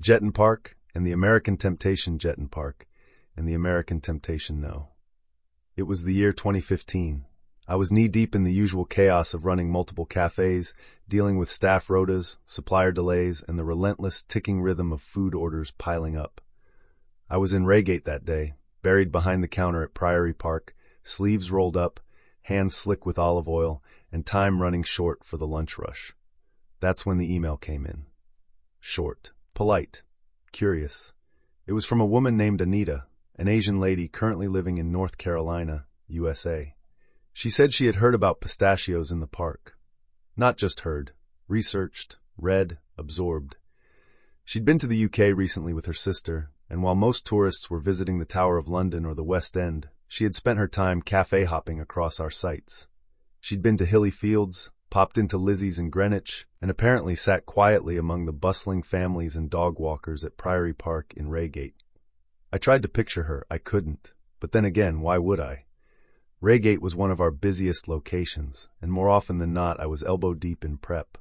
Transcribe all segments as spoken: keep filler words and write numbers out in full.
Jetton Park and the American Temptation Jetton Park and the American Temptation No. It was the year twenty fifteen. I was knee-deep in the usual chaos of running multiple cafes, dealing with staff rotas, supplier delays, and the relentless ticking rhythm of food orders piling up. I was in Reigate that day, buried behind the counter at Priory Park, sleeves rolled up, hands slick with olive oil, and time running short for the lunch rush. That's when the email came in. Short, polite, curious. It was from a woman named Anita, an Asian lady currently living in North Carolina, U S A. She said she had heard about pistachios in the park. Not just heard, researched, read, absorbed. She'd been to the U K recently with her sister, and while most tourists were visiting the Tower of London or the West End, she had spent her time cafe hopping across our sites. She'd been to Hilly Fields, popped into Lizzie's in Greenwich, and apparently sat quietly among the bustling families and dog walkers at Priory Park in Reigate. I tried to picture her, I couldn't, but then again, why would I? Reigate was one of our busiest locations, and more often than not I was elbow-deep in prep.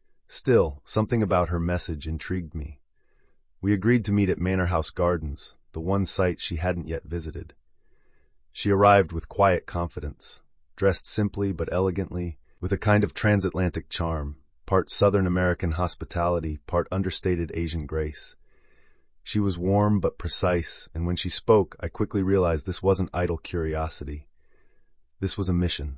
Still, something about her message intrigued me. We agreed to meet at Manor House Gardens, the one site she hadn't yet visited. She arrived with quiet confidence, dressed simply but elegantly, with a kind of transatlantic charm, part Southern American hospitality, part understated Asian grace. She was warm but precise, and when she spoke, I quickly realized this wasn't idle curiosity. This was a mission.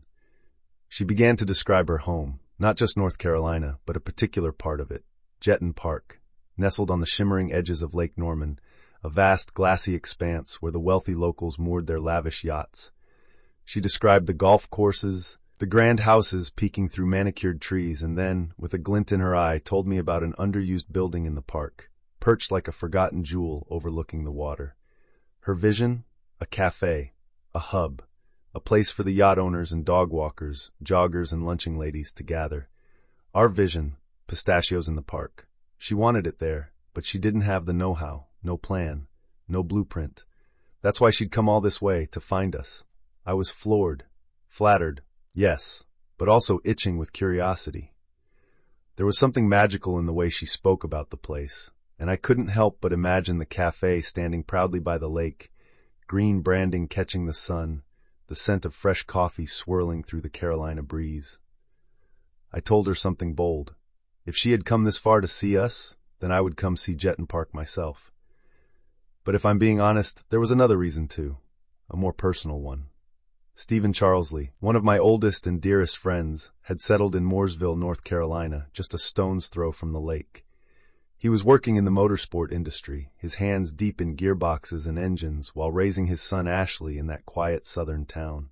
She began to describe her home, not just North Carolina, but a particular part of it, Jetton Park, nestled on the shimmering edges of Lake Norman, a vast glassy expanse where the wealthy locals moored their lavish yachts. She described the golf courses, the grand houses peeking through manicured trees, and then, with a glint in her eye, told me about an underused building in the park, perched like a forgotten jewel overlooking the water. Her vision? A cafe, a hub, a place for the yacht owners and dog walkers, joggers and lunching ladies to gather. Our vision, pistachios in the park. She wanted it there, but she didn't have the know-how, no plan, no blueprint. That's why she'd come all this way, to find us. I was floored, flattered, yes, but also itching with curiosity. There was something magical in the way she spoke about the place, and I couldn't help but imagine the cafe standing proudly by the lake, green branding catching the sun, the scent of fresh coffee swirling through the Carolina breeze. I told her something bold. If she had come this far to see us, then I would come see Jetton Park myself. But if I'm being honest, there was another reason too, a more personal one. Stephen Charlesley, one of my oldest and dearest friends, had settled in Mooresville, North Carolina, just a stone's throw from the lake. He was working in the motorsport industry, his hands deep in gearboxes and engines, while raising his son Ashley in that quiet southern town.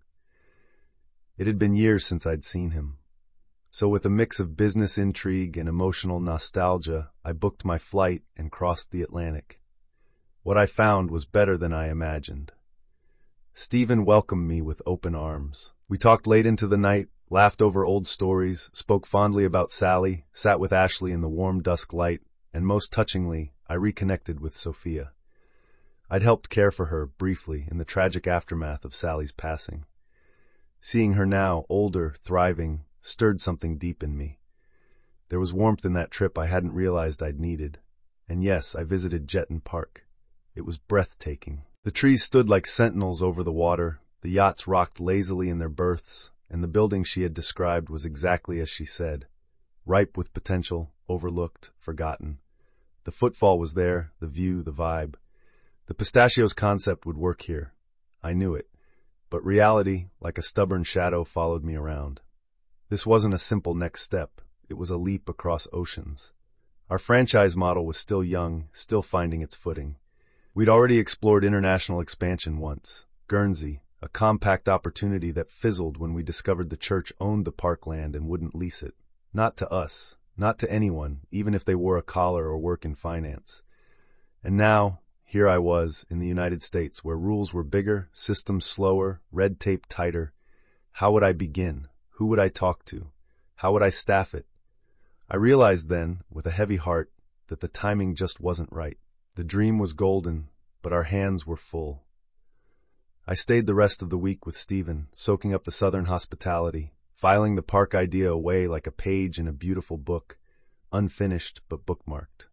It had been years since I'd seen him. So with a mix of business intrigue and emotional nostalgia, I booked my flight and crossed the Atlantic. What I found was better than I imagined. Stephen welcomed me with open arms. We talked late into the night, laughed over old stories, spoke fondly about Sally, sat with Ashley in the warm dusk light, and most touchingly, I reconnected with Sophia. I'd helped care for her, briefly, in the tragic aftermath of Sally's passing. Seeing her now, older, thriving, stirred something deep in me. There was warmth in that trip I hadn't realized I'd needed. And yes, I visited Jetton Park. It was breathtaking. The trees stood like sentinels over the water, the yachts rocked lazily in their berths, and the building she had described was exactly as she said. Ripe with potential, overlooked, forgotten. The footfall was there, the view, the vibe. The pistachios concept would work here. I knew it. But reality, like a stubborn shadow, followed me around. This wasn't a simple next step. It was a leap across oceans. Our franchise model was still young, still finding its footing. We'd already explored international expansion once. Guernsey, a compact opportunity that fizzled when we discovered the church owned the parkland and wouldn't lease it. Not to us, not to anyone, even if they wore a collar or work in finance. And now, here I was, in the United States, where rules were bigger, systems slower, red tape tighter. How would I begin? Who would I talk to? How would I staff it? I realized then, with a heavy heart, that the timing just wasn't right. The dream was golden, but our hands were full. I stayed the rest of the week with Stephen, soaking up the southern hospitality, filing the park idea away like a page in a beautiful book, unfinished but bookmarked.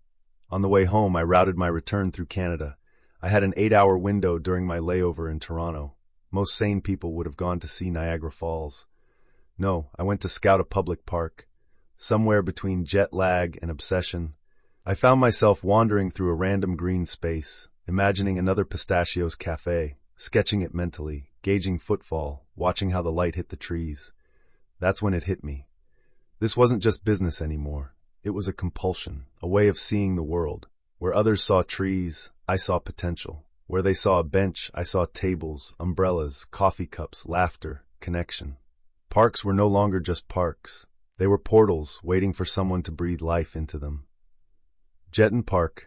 On the way home, I routed my return through Canada. I had an eight-hour window during my layover in Toronto. Most sane people would have gone to see Niagara Falls. No, I went to scout a public park. Somewhere between jet lag and obsession, I found myself wandering through a random green space, imagining another Pistachios cafe, sketching it mentally, gauging footfall, watching how the light hit the trees. That's when it hit me. This wasn't just business anymore. It was a compulsion, a way of seeing the world. Where others saw trees, I saw potential. Where they saw a bench, I saw tables, umbrellas, coffee cups, laughter, connection. Parks were no longer just parks. They were portals waiting for someone to breathe life into them. Jetton Park,